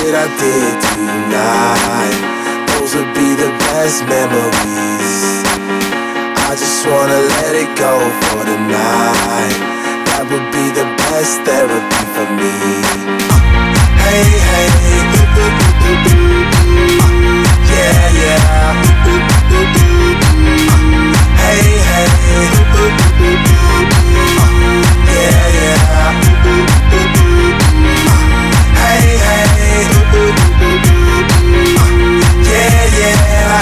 shit I did tonight. Those would be the best memories. I just wanna let it go for the night. That would be the best therapy for me. Hey, hey, yeah, yeah. Hey, hey, yeah, yeah. Hey, hey, yeah, yeah.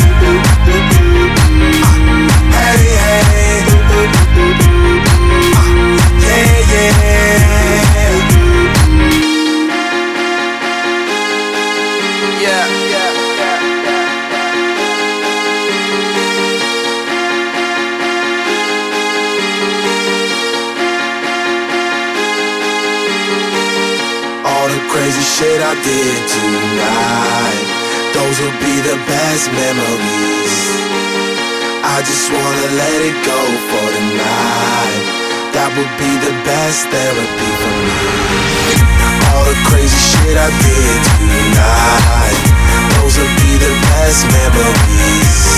Hey, hey, yeah, yeah. Yeah, yeah, yeah, all the crazy shit I did tonight, those will be the best memories. I just wanna let it go for the night. That would be the best therapy for me. All the crazy shit I did tonight, those will be the best memories.